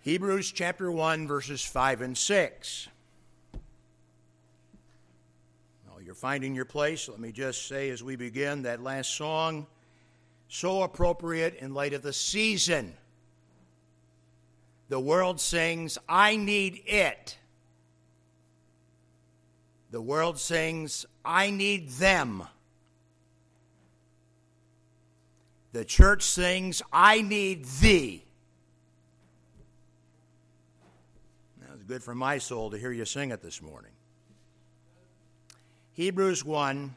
Hebrews chapter 1, verses 5 and 6. While you're finding your place, let me just say as we begin that last song, so appropriate in light of the season. The world sings, I need it. The world sings, I need them. The church sings, I need thee. That was good for my soul to hear you sing it this morning. Hebrews 1,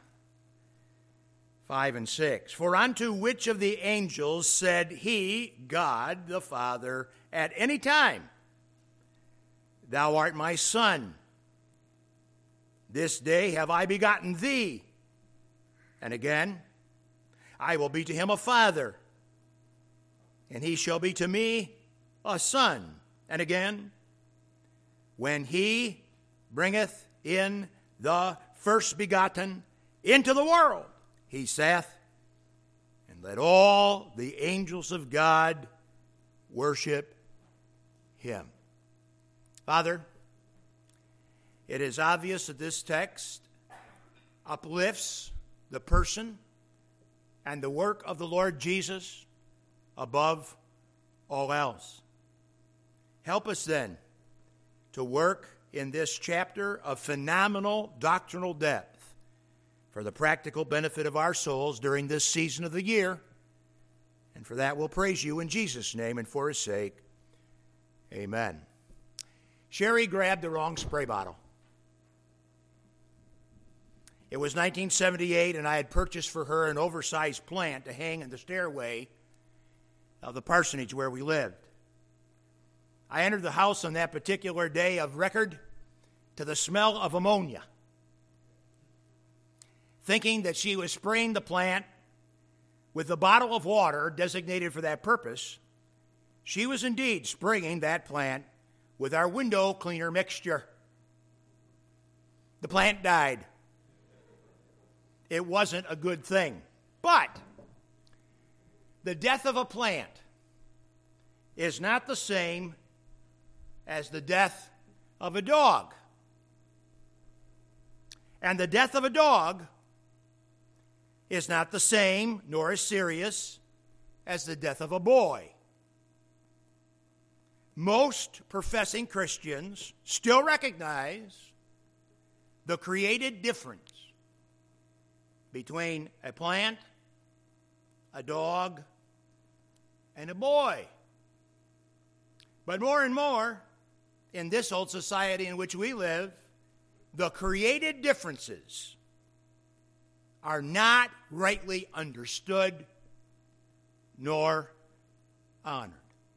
5 and 6. For unto which of the angels said he, God the Father, at any time, Thou art my Son, this day have I begotten thee. And again, I will be to him a father, and he shall be to me a son. And again, when he bringeth in the first begotten into the world, he saith, and let all the angels of God worship him. Father, it is obvious that this text uplifts the person and the work of the Lord Jesus above all else. Help us then to work in this chapter of phenomenal doctrinal depth for the practical benefit of our souls during this season of the year. And for that we'll praise you in Jesus' name and for his sake. Amen. Sherry grabbed the wrong spray bottle. It was 1978, and I had purchased for her an oversized plant to hang in the stairway of the parsonage where we lived. I entered the house on that particular day of record to the smell of ammonia, thinking that she was spraying the plant with the bottle of water designated for that purpose. She was indeed spraying that plant with our window cleaner mixture. The plant died. It wasn't a good thing. But the death of a plant is not the same as the death of a dog. And the death of a dog is not the same nor as serious as the death of a boy. Most professing Christians still recognize the created difference between a plant, a dog, and a boy. But more and more, in this old society in which we live, the created differences are not rightly understood nor honored.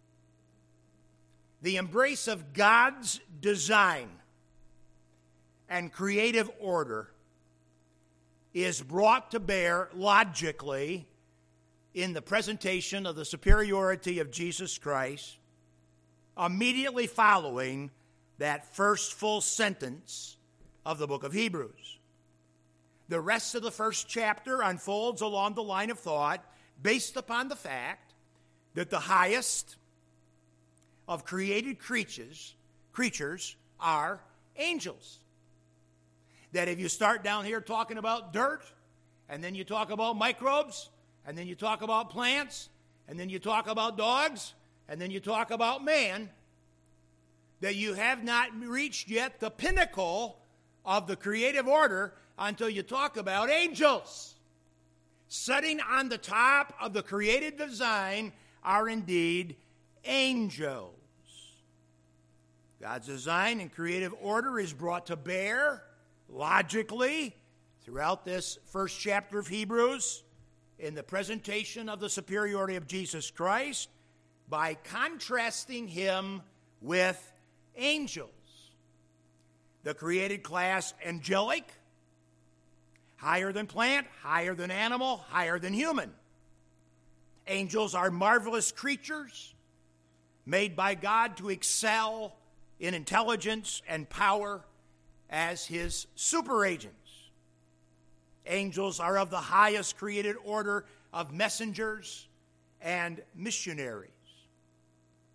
The embrace of God's design and creative order is brought to bear logically in the presentation of the superiority of Jesus Christ immediately following that first full sentence of the book of Hebrews. The rest of the first chapter unfolds along the line of thought based upon the fact that the highest of created creatures are angels. That if you start down here talking about dirt, and then you talk about microbes, and then you talk about plants, and then you talk about dogs, and then you talk about man, that you have not reached yet the pinnacle of the creative order until you talk about angels. Sitting on the top of the created design are indeed angels. God's design and creative order is brought to bear logically throughout this first chapter of Hebrews in the presentation of the superiority of Jesus Christ by contrasting him with angels. The created class angelic, higher than plant, higher than animal, higher than human. Angels are marvelous creatures made by God to excel in intelligence and power as his super agents. Angels are of the highest created order of messengers and missionaries.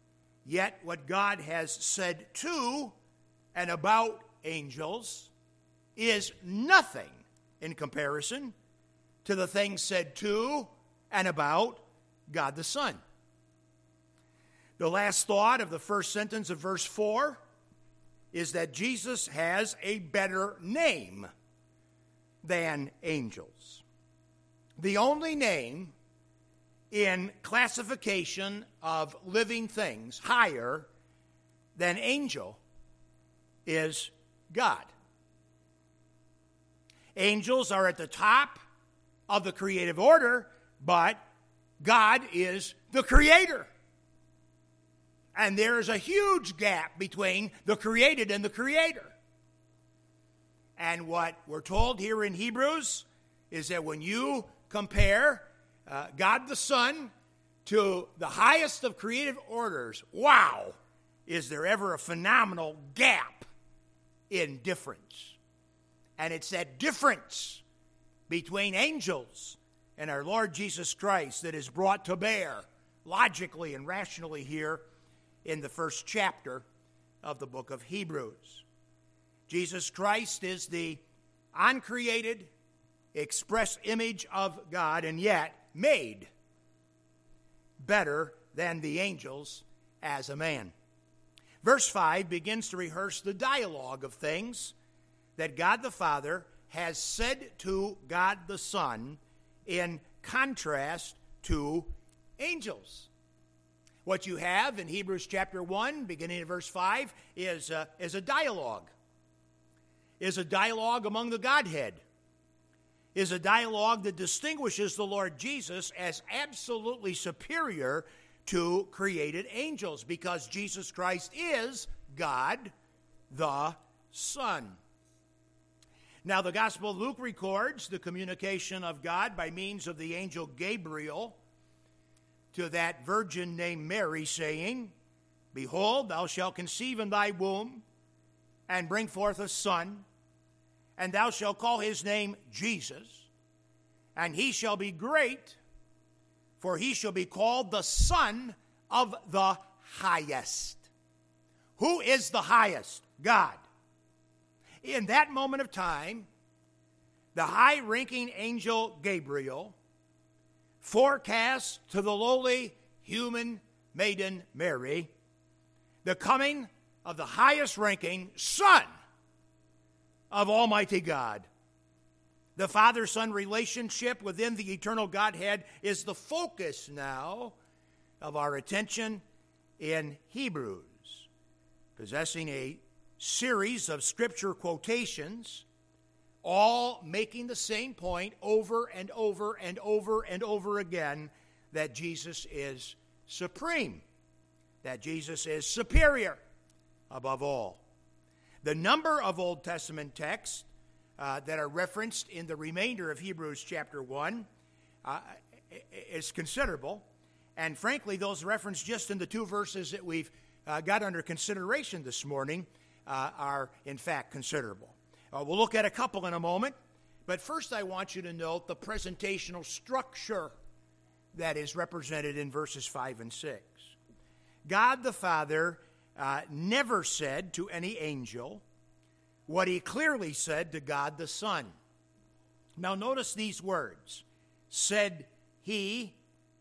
Yet what God has said to and about angels is nothing in comparison to the things said to and about God the Son. The last thought of the first sentence of verse 4 is that Jesus has a better name than angels. The only name in classification of living things higher than angel is God. Angels are at the top of the creative order, but God is the creator. And there is a huge gap between the created and the creator. And what we're told here in Hebrews is that when you compare God the Son to the highest of creative orders, wow, is there ever a phenomenal gap in difference. And it's that difference between angels and our Lord Jesus Christ that is brought to bear logically and rationally here in the first chapter of the book of Hebrews. Jesus Christ is the uncreated, express image of God, and yet made better than the angels as a man. Verse 5 begins to rehearse the dialogue of things that God the Father has said to God the Son in contrast to angels. What you have in Hebrews chapter 1, beginning at verse 5, is a dialogue. Is a dialogue among the Godhead. Is a dialogue that distinguishes the Lord Jesus as absolutely superior to created angels, because Jesus Christ is God the Son. Now, the Gospel of Luke records the communication of God by means of the angel Gabriel to that virgin named Mary, saying, "Behold, thou shalt conceive in thy womb, and bring forth a son, and thou shalt call his name Jesus, and he shall be great, for he shall be called the Son of the Highest." Who is the highest? God. In that moment of time, the high-ranking angel Gabriel forecasts to the lowly human maiden Mary the coming of the highest-ranking Son of Almighty God. The Father-Son relationship within the eternal Godhead is the focus now of our attention in Hebrews, possessing a series of scripture quotations, all making the same point over and over and over and over again, that Jesus is supreme, that Jesus is superior above all. The number of Old Testament texts that are referenced in the remainder of Hebrews chapter 1 is considerable, and frankly, those referenced just in the two verses that we've got under consideration this morning are in fact considerable. We'll look at a couple in a moment, but first I want you to note the presentational structure that is represented in verses 5 and 6. God the Father never said to any angel what he clearly said to God the Son. Now notice these words: said he,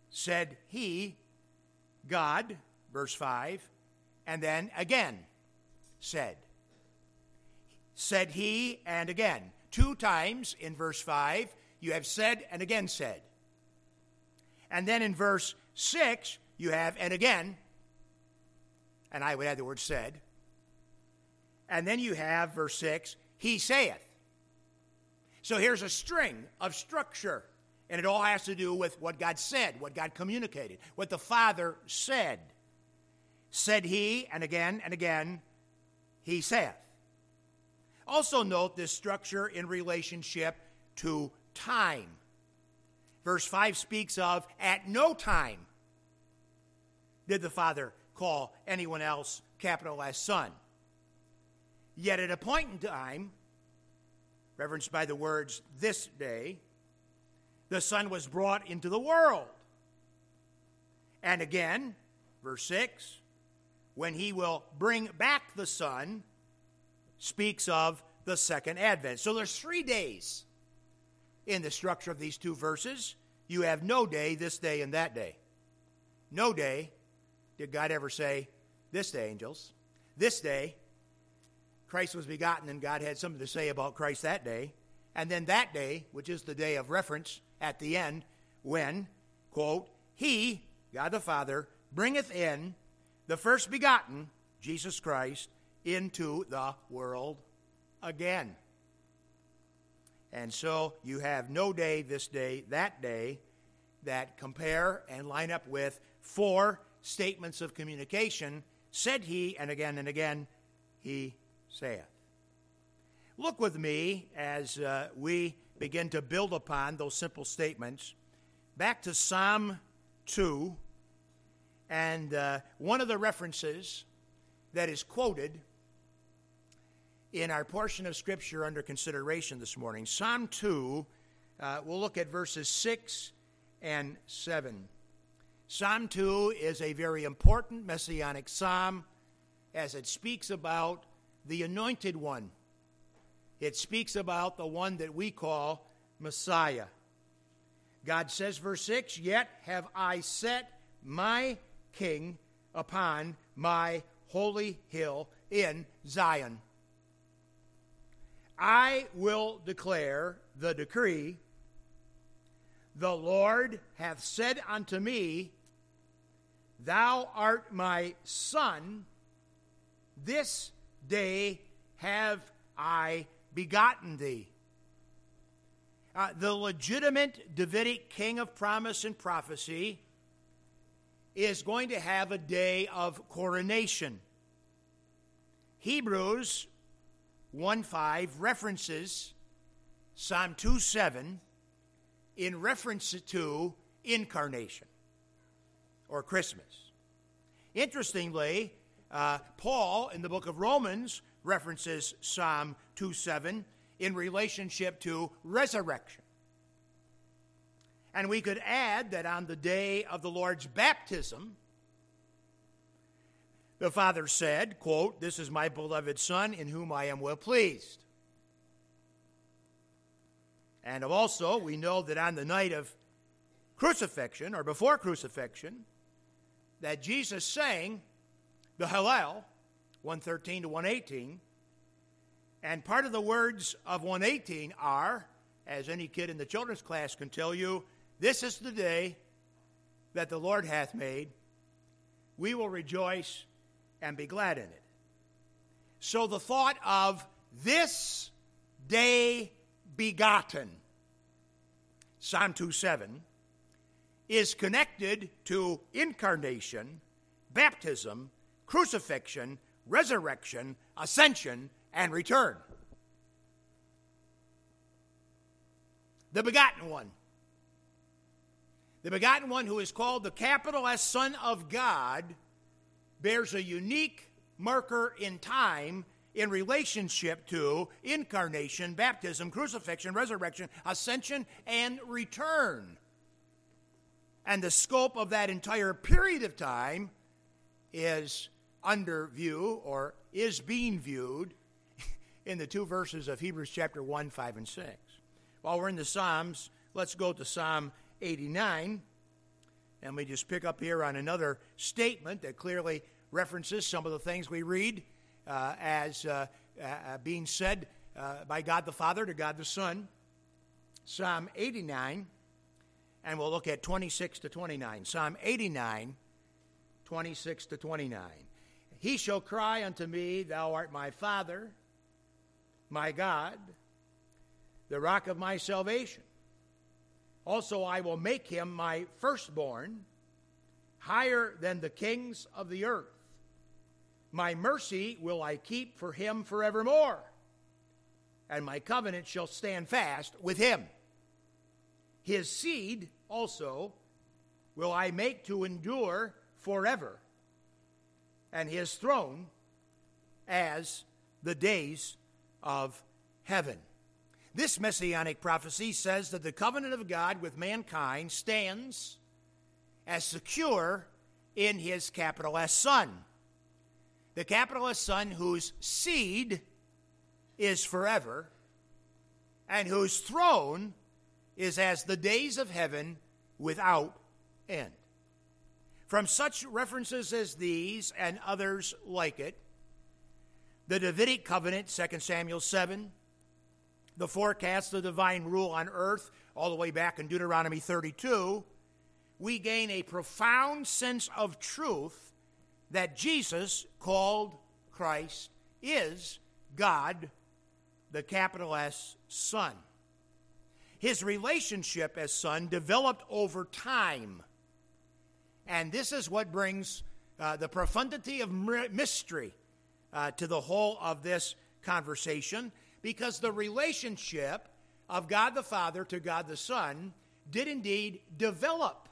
God, verse 5, and then again, said. Said he and again. Two times in verse 5, you have said and again said. And then in verse 6, you have and again, and I would add the word said. And then you have verse 6, he saith. So here's a string of structure, and it all has to do with what God said, what God communicated, what the Father said. Said he, and again, he saith. Also note this structure in relationship to time. Verse 5 speaks of, at no time did the Father call anyone else, capital S, Son. Yet at a point in time, referenced by the words, this day, the Son was brought into the world. And again, verse 6, when he will bring back the Son, speaks of the second advent. So there's 3 days in the structure of these 2 verses. You have no day, this day, and that day. No day did God ever say, this day, angels. This day, Christ was begotten, and God had something to say about Christ that day. And then that day, which is the day of reference at the end, when, quote, he, God the Father, bringeth in the first begotten, Jesus Christ, into the world again. And so you have no day, this day, that compare and line up with 4 statements of communication, said he, and again he saith. Look with me as we begin to build upon those simple statements back to Psalm 2, and one of the references that is quoted in our portion of Scripture under consideration this morning. Psalm 2, we'll look at verses 6 and 7. Psalm 2 is a very important messianic psalm as it speaks about the anointed one. It speaks about the one that we call Messiah. God says, verse 6, yet have I set my king upon my holy hill in Zion. I will declare the decree. The Lord hath said unto me, thou art my son. This day have I begotten thee. The legitimate Davidic king of promise and prophecy is going to have a day of coronation. Hebrews 1:5 references Psalm 2:7 in reference to incarnation or Christmas. Interestingly, Paul in the book of Romans references Psalm 2:7 in relationship to resurrection. And we could add that on the day of the Lord's baptism, the Father said, quote, this is my beloved Son in whom I am well pleased. And also, we know that on the night of crucifixion, or before crucifixion, that Jesus sang the Hallel, 113 to 118, and part of the words of 118 are, as any kid in the children's class can tell you, this is the day that the Lord hath made. We will rejoice and be glad in it. So the thought of this day begotten, Psalm 2:7, is connected to incarnation, baptism, crucifixion, resurrection, ascension, and return. The begotten one. The begotten one, who is called the capital S Son of God, bears a unique marker in time in relationship to incarnation, baptism, crucifixion, resurrection, ascension, and return. And the scope of that entire period of time is under view, or is being viewed, in the 2 verses of Hebrews chapter 1, 5, and 6. While we're in the Psalms, let's go to Psalm 89, and we just pick up here on another statement that clearly references some of the things we read as being said by God the Father to God the Son. Psalm 89, and we'll look at 26 to 29. Psalm 89, 26 to 29. He shall cry unto me, thou art my Father, my God, the rock of my salvation. Also I will make him my firstborn, higher than the kings of the earth. My mercy will I keep for him forevermore, and my covenant shall stand fast with him. His seed also will I make to endure forever, and his throne as the days of heaven. This messianic prophecy says that the covenant of God with mankind stands as secure in his capital S Son. the capital S Son, whose seed is forever, and whose throne is as the days of heaven without end. From such references as these and others like it, the Davidic covenant, 2 Samuel 7, the forecast of divine rule on earth, all the way back in Deuteronomy 32, we gain a profound sense of truth that Jesus, called Christ, is God, the capital S Son. His relationship as Son developed over time. And this is what brings the profundity of mystery to the whole of this conversation, because the relationship of God the Father to God the Son did indeed develop.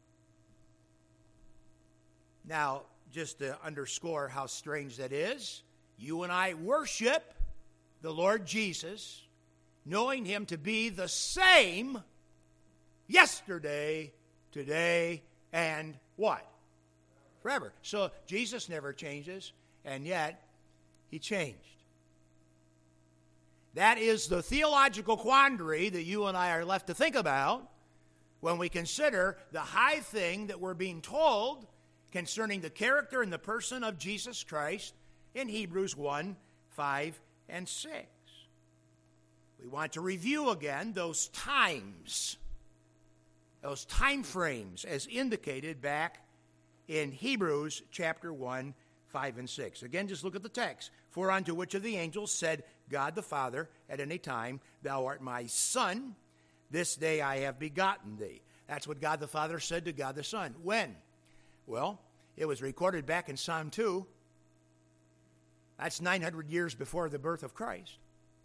Now, just to underscore how strange that is, you and I worship the Lord Jesus, knowing him to be the same yesterday, today, and what? Forever. So Jesus never changes, and yet he changed. That is the theological quandary that you and I are left to think about when we consider the high thing that we're being told concerning the character and the person of Jesus Christ in Hebrews 1, 5, and 6. We want to review again those times, those time frames as indicated back in Hebrews chapter 1, 5, and 6. Again, just look at the text. For unto which of the angels said God the Father at any time, Thou art my Son, this day I have begotten thee. That's what God the Father said to God the Son. When? Well, it was recorded back in Psalm 2. That's 900 years before the birth of Christ.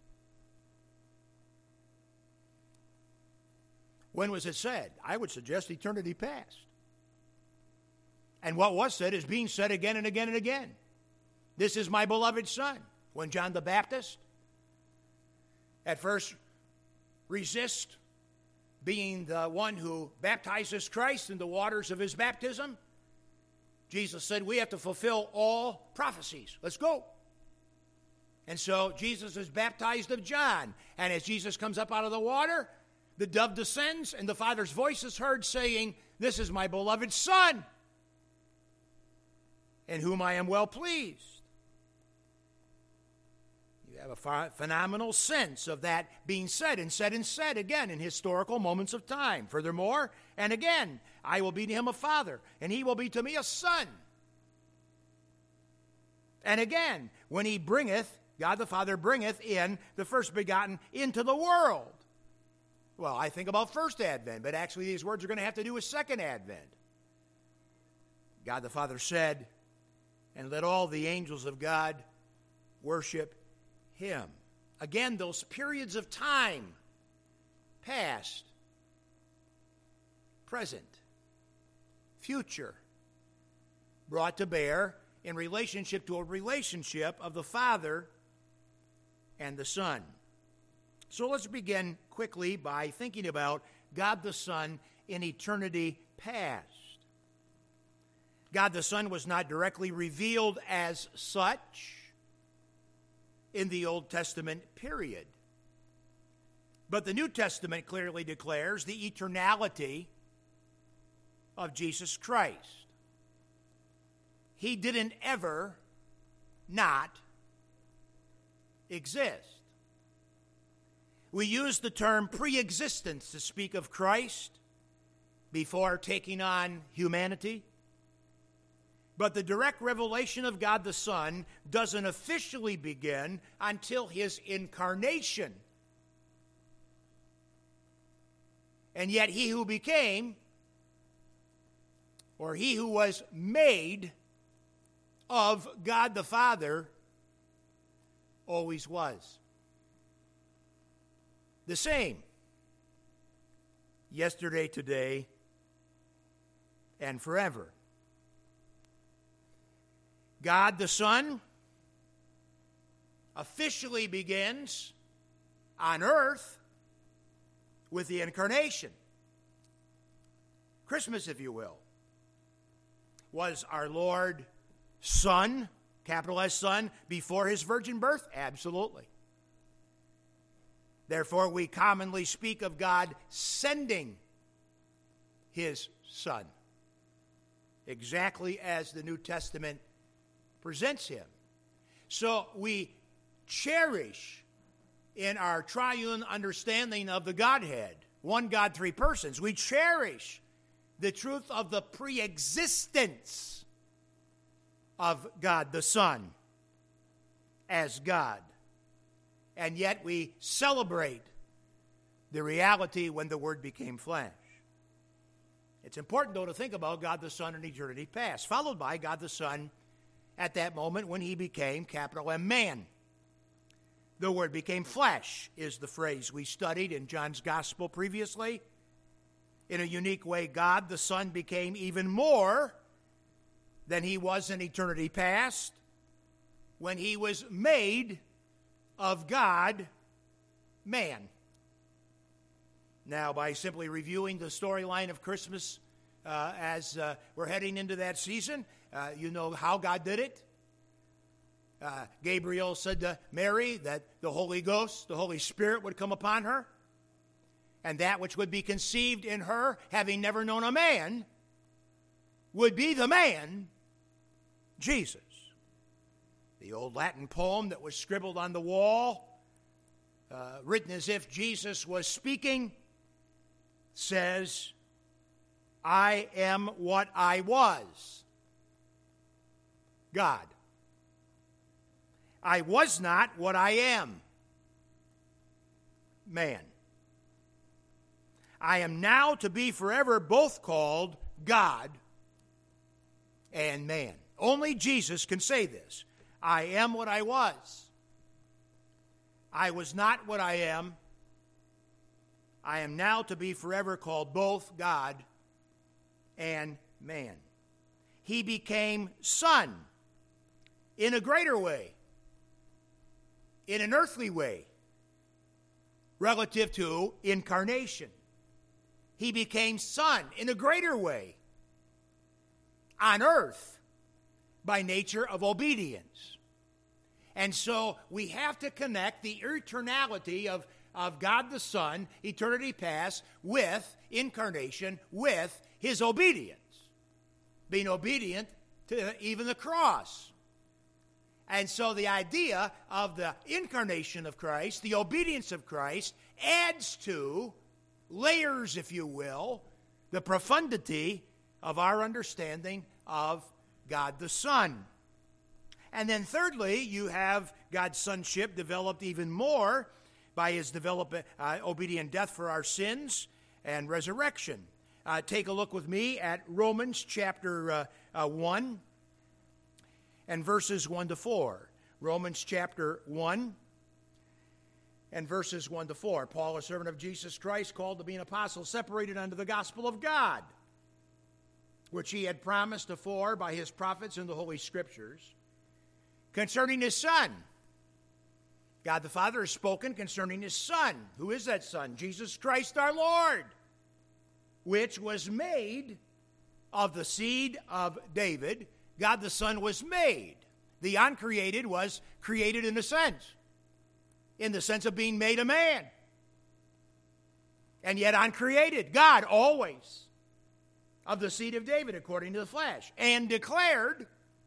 When was it said? I would suggest eternity past. And what was said is being said again and again and again. This is my beloved Son. When John the Baptist at first resist being the one who baptizes Christ in the waters of his baptism, Jesus said, we have to fulfill all prophecies. Let's go. And so Jesus is baptized of John. And as Jesus comes up out of the water, the dove descends, and the Father's voice is heard saying, this is my beloved Son, in whom I am well pleased. You have a phenomenal sense of that being said and said and said again in historical moments of time. Furthermore, and again, I will be to him a father, and he will be to me a son. And again, when he bringeth, God the Father bringeth in the first begotten into the world. Well, I think about first advent, but actually these words are going to have to do with second advent. God the Father said, and let all the angels of God worship him. Again, those periods of time, past, present, future, brought to bear in relationship to a relationship of the Father and the Son. So let's begin quickly by thinking about God the Son in eternity past. God the Son was not directly revealed as such in the Old Testament period. But the New Testament clearly declares the eternality of Jesus Christ. He didn't ever not exist. We use the term pre-existence to speak of Christ before taking on humanity. But the direct revelation of God the Son doesn't officially begin until his incarnation. And yet he who became, or he who was made of God the Father, always was. The same, yesterday, today, and forever. God the Son officially begins on earth with the incarnation. Christmas, if you will, was our Lord Son capital S Son, before his virgin birth? Absolutely. Therefore, we commonly speak of God sending his Son, exactly as the New Testament presents him. So we cherish in our triune understanding of the Godhead, one God, three persons, we cherish the truth of the preexistence of God the Son as God. And yet we celebrate the reality when the Word became flesh. It's important, though, to think about God the Son in eternity past, followed by God the Son at that moment when he became, capital M, man. The Word became flesh is the phrase we studied in John's Gospel previously. In a unique way, God the Son became even more than he was in eternity past when he was made of God, man. Now, by simply reviewing the storyline of Christmas as we're heading into that season, you know how God did it. Gabriel said to Mary that the Holy Ghost, the Holy Spirit, would come upon her, and that which would be conceived in her, having never known a man, would be the man, Jesus. The old Latin poem that was scribbled on the wall, written as if Jesus was speaking, says, I am what I was, God. I was not what I am, man. I am now to be forever both called God and man. Only Jesus can say this. I am what I was. I was not what I am. I am now to be forever called both God and man. He became Son in a greater way, in an earthly way, relative to incarnation. He became Son in a greater way on earth by nature of obedience. And so we have to connect the eternality of God the Son, eternity past, with incarnation, with his obedience, being obedient to even the cross. And so the idea of the incarnation of Christ, the obedience of Christ, adds to, layers, if you will, the profundity of our understanding of God the Son. And then thirdly, you have God's sonship developed even more by his obedient death for our sins and resurrection. Take a look with me at Romans chapter 1 and verses 1 to 4. Romans chapter 1 and verses 1 to 4. Paul, a servant of Jesus Christ, called to be an apostle, separated unto the gospel of God, which he had promised afore by his prophets in the Holy Scriptures, concerning his Son. God the Father has spoken concerning his Son. Who is that Son? Jesus Christ our Lord, which was made of the seed of David. God the Son was made. The uncreated was created in the sense of being made a man. And yet uncreated. God always of the seed of David according to the flesh. And declared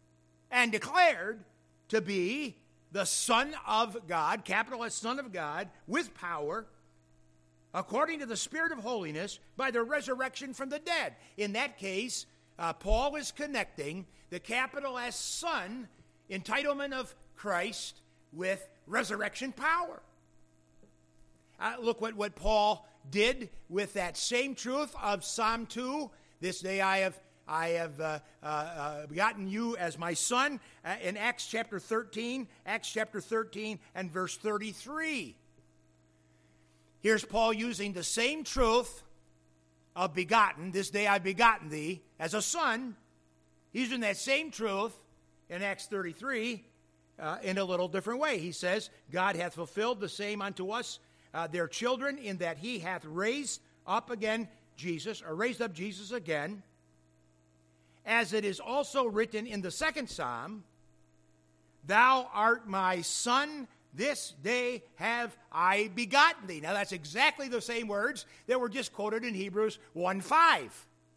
to be the Son of God, capital S, Son of God, with power, according to the Spirit of holiness, by the resurrection from the dead. In that case, Paul is connecting the capital S Son, entitlement of Christ, with resurrection power. Look what Paul did with that same truth of Psalm 2. This day I have begotten you as my son, in Acts chapter 13 and verse 33. Here's Paul using the same truth of begotten, this day I've begotten thee, as a son. He's using that same truth in Acts 33 in a little different way. He says, God hath fulfilled the same unto us, their children, in that he hath raised up Jesus again, as it is also written in the second psalm, Thou art my son, this day have I begotten thee. Now that's exactly the same words that were just quoted in Hebrews 1:5.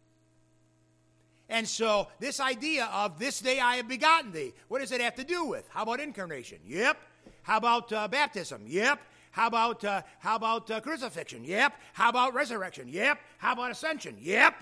And so this idea of this day I have begotten thee, what does it have to do with? How about incarnation? Yep. How about baptism? Yep. How about crucifixion? Yep. How about resurrection? Yep. How about ascension? Yep.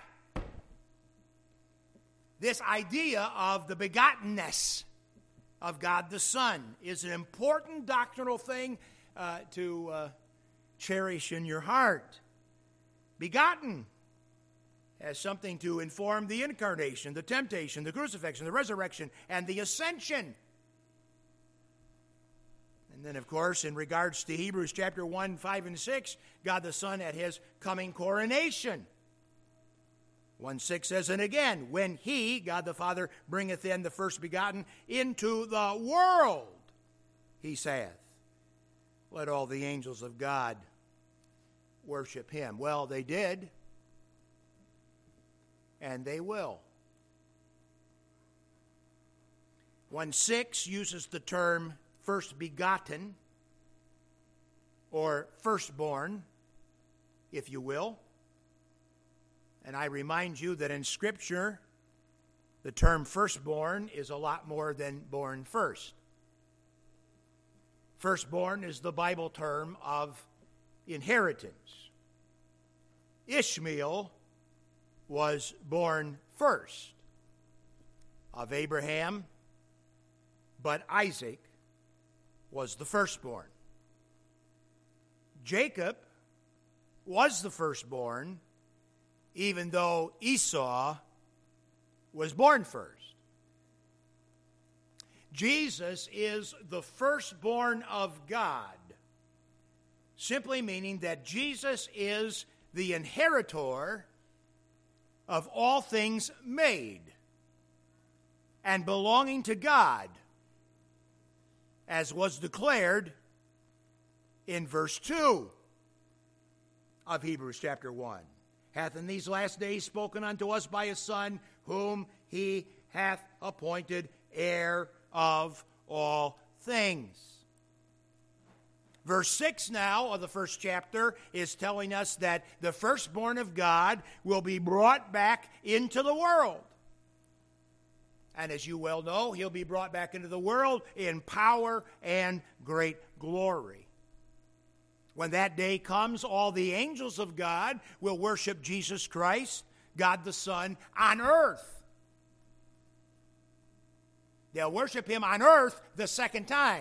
This idea of the begottenness of God the Son is an important doctrinal thing to cherish in your heart. Begotten has something to inform the incarnation, the temptation, the crucifixion, the resurrection, and the ascension. And then, of course, in regards to Hebrews chapter 1, 5, and 6, God the Son at his coming coronation. 1:6 says, and again, when he, God the Father, bringeth in the first begotten into the world, he saith, let all the angels of God worship him. Well, they did, and they will. 1:6 uses the term first begotten, or firstborn, if you will. And I remind you that in Scripture, the term firstborn is a lot more than born first. Firstborn is the Bible term of inheritance. Ishmael was born first of Abraham, but Isaac was the firstborn. Jacob was the firstborn, even though Esau was born first. Jesus is the firstborn of God, simply meaning that Jesus is the inheritor of all things made and belonging to God, as was declared in verse 2 of Hebrews chapter 1. Hath in these last days spoken unto us by his Son, whom he hath appointed heir of all things. Verse 6 now of the first chapter is telling us that the firstborn of God will be brought back into the world. And as you well know, he'll be brought back into the world in power and great glory. When that day comes, all the angels of God will worship Jesus Christ, God the Son, on earth. They'll worship him on earth the second time.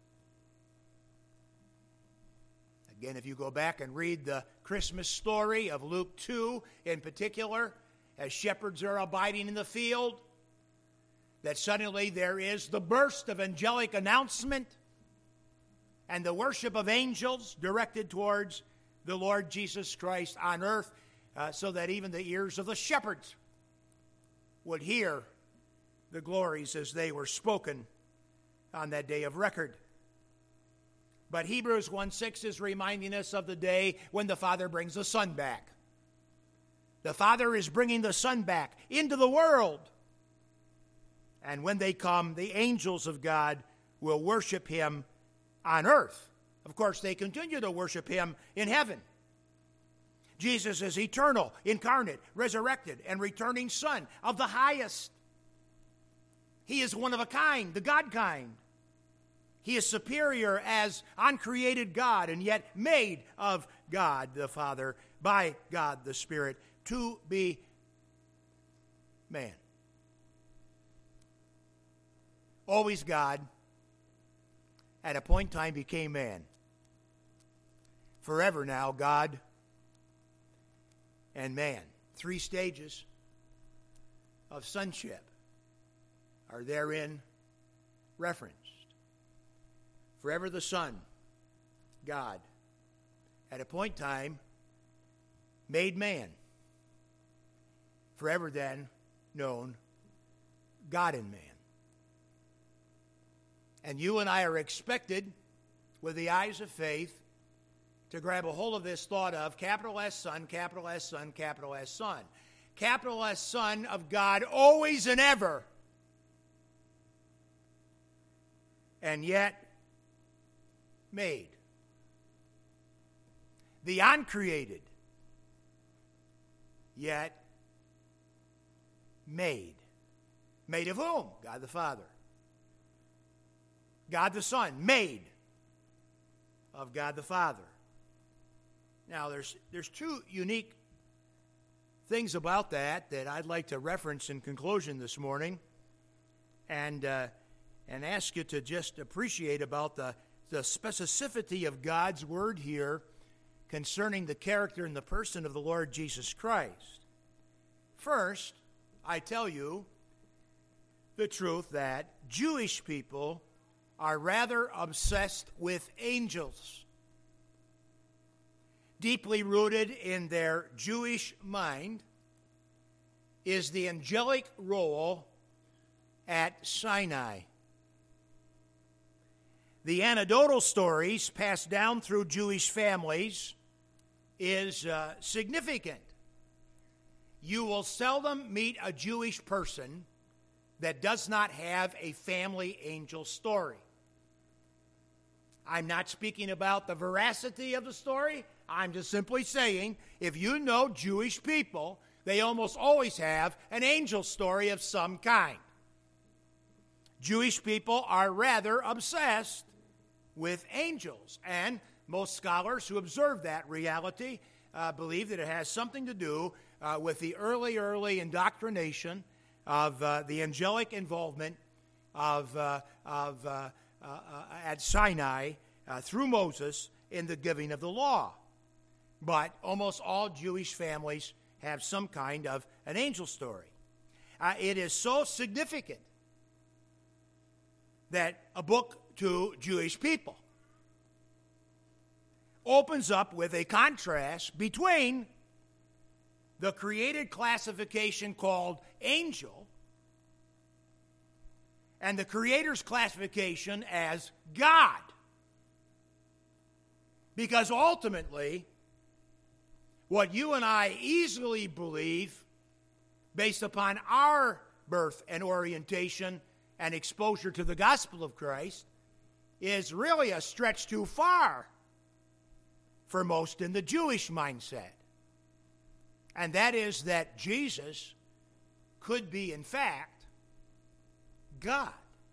Again, if you go back and read the Christmas story of Luke 2 in particular, as shepherds are abiding in the field, that suddenly there is the burst of angelic announcement and the worship of angels directed towards the Lord Jesus Christ on earth, so that even the ears of the shepherds would hear the glories as they were spoken on that day of record. But Hebrews 1:6 is reminding us of the day when the Father brings the Son back. The Father is bringing the Son back into the world. And when they come, the angels of God will worship him on earth. Of course, they continue to worship him in heaven. Jesus is eternal, incarnate, resurrected, and returning Son of the highest. He is one of a kind, the God kind. He is superior as uncreated God, and yet made of God the Father, by God the Spirit, to be man. Always God, at a point in time became man. Forever now, God and man. 3 stages of sonship are therein referenced. Forever the Son, God, at a point in time made man. Forever then known God in man. And you and I are expected, with the eyes of faith, to grab a hold of this thought of capital S Son, capital S Son, capital S Son. Capital S Son of God always and ever. and yet made. The uncreated, yet made. Made of whom? God the Father. God the Son, made of God the Father. Now, there's two unique things about that I'd like to reference in conclusion this morning, and ask you to just appreciate about the specificity of God's word here concerning the character and the person of the Lord Jesus Christ. First, I tell you the truth that Jewish people are rather obsessed with angels. Deeply rooted in their Jewish mind is the angelic role at Sinai. The anecdotal stories passed down through Jewish families is significant. You will seldom meet a Jewish person that does not have a family angel story. I'm not speaking about the veracity of the story. I'm just simply saying, if you know Jewish people, they almost always have an angel story of some kind. Jewish people are rather obsessed with angels, and most scholars who observe that reality believe that it has something to do with the early indoctrination of the angelic involvement at Sinai through Moses in the giving of the law. But almost all Jewish families have some kind of an angel story. It is so significant that a book to Jewish people opens up with a contrast between the created classification called angel and the Creator's classification as God. Because ultimately, what you and I easily believe, based upon our birth and orientation and exposure to the gospel of Christ, is really a stretch too far for most in the Jewish mindset. And that is that Jesus could be, in fact, God.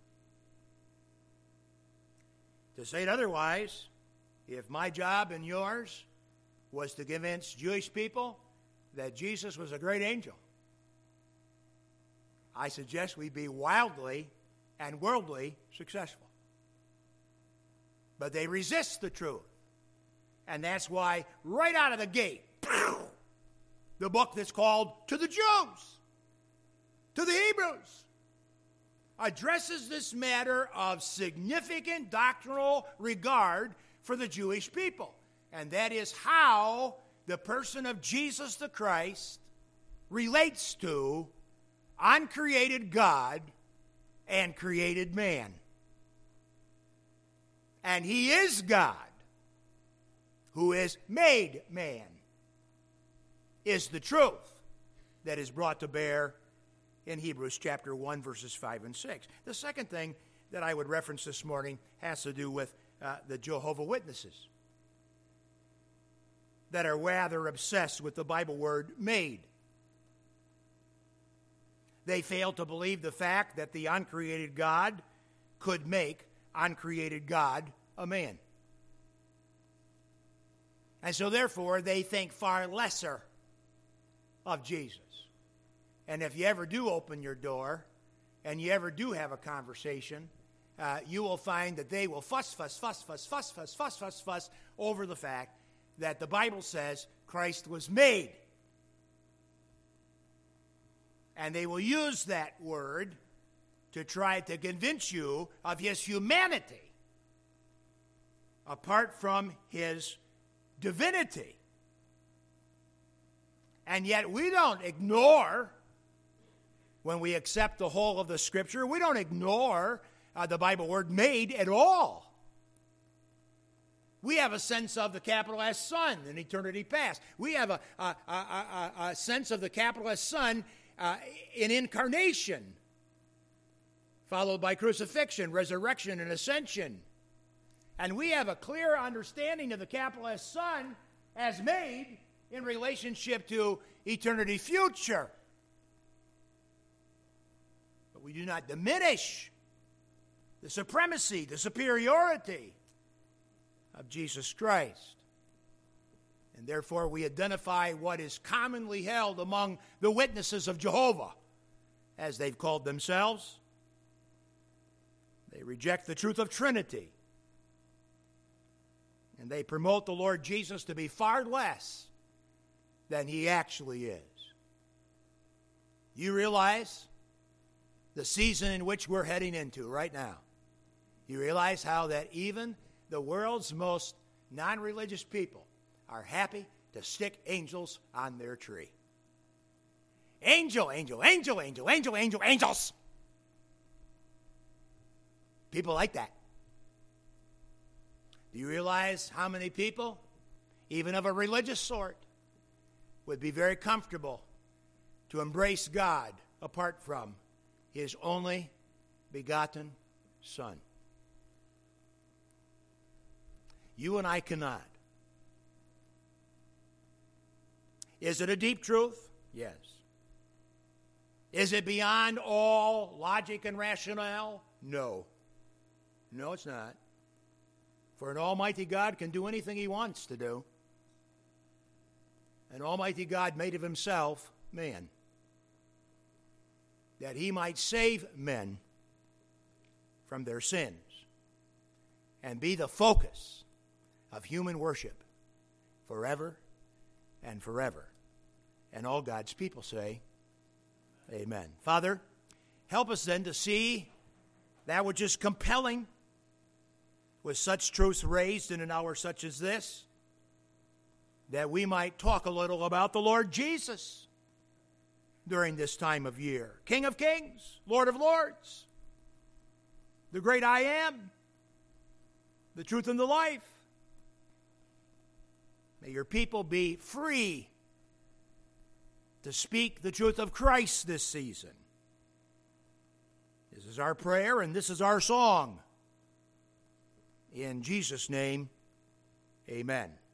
To say it otherwise, if my job and yours was to convince Jewish people that Jesus was a great angel, I suggest we be wildly and worldly successful. But they resist the truth. And that's why, right out of the gate, the book that's called To the Jews, to the Hebrews, addresses this matter of significant doctrinal regard for the Jewish people. And that is how the person of Jesus the Christ relates to uncreated God and created man. And he is God, who is made man, is the truth that is brought to bear in Hebrews chapter 1, verses 5 and 6. The second thing that I would reference this morning has to do with the Jehovah's Witnesses that are rather obsessed with the Bible word made. They fail to believe the fact that the uncreated God could make uncreated God a man. And so therefore they think far lesser of Jesus. And if you ever do open your door and you ever do have a conversation, you will find that they will fuss over the fact that the Bible says Christ was made. And they will use that word to try to convince you of his humanity apart from his divinity. And yet we don't ignore, when we accept the whole of the Scripture, we don't ignore the Bible word made at all. We have a sense of the capital S Son in eternity past. We have a sense of the capital S Son in incarnation. followed by crucifixion, resurrection, and ascension. And we have a clear understanding of the capital S Son as made in relationship to eternity future. But we do not diminish the supremacy, the superiority of Jesus Christ. And therefore we identify what is commonly held among the witnesses of Jehovah, as they've called themselves. They reject the truth of Trinity. And they promote the Lord Jesus to be far less than he actually is. You realize the season in which we're heading into right now. You realize how that even the world's most non-religious people are happy to stick angels on their tree. Angel, angel, angel, angel, angel, angel, angels. People like that. Do you realize how many people, even of a religious sort, would be very comfortable to embrace God apart from his only begotten Son? You and I cannot. Is it a deep truth? Yes. Is it beyond all logic and rationale? No. No, it's not. For an almighty God can do anything he wants to do. An almighty God made of himself man, that he might save men from their sins and be the focus of human worship forever and forever. And all God's people say, amen. Father, help us then to see that which is compelling with such truths raised in an hour such as this, that we might talk a little about the Lord Jesus during this time of year. King of kings, Lord of lords, the great I am, the truth and the life. May your people be free to speak the truth of Christ this season. This is our prayer and this is our song. In Jesus' name, amen.